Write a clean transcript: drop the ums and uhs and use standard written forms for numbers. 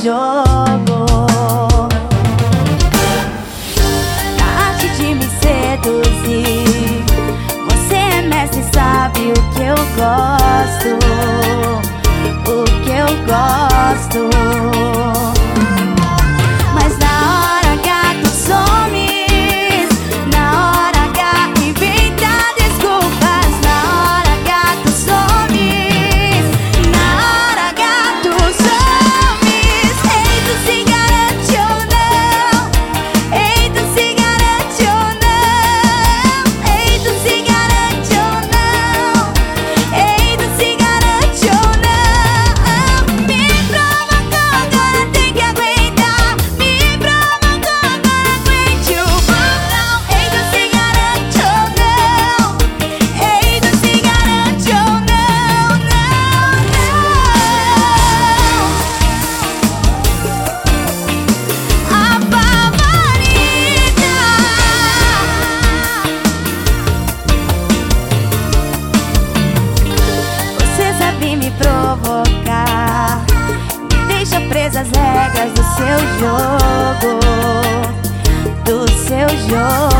jogo. Na arte de me seduzir, você é mestre, sabe o que eu gosto, o que eu gosto. Mas na hora H tu somes, na hora H inventa desculpas. Na hora H tu somes, na hora H tu somes. Ei, tu se garante ou não? Ei, tu se garante ou não? Ei, tu se garante ou não? Ei, tu se garante ou não? Me provocou, agora tem que aguentar. Me provocou, agora aguente o botão. Ei, tu se garante ou não? Ei, tu se garante ou não? Não, não. A favorita. Você sabe me provocar, me deixa presa às regras do seu jogo, do seu jogo.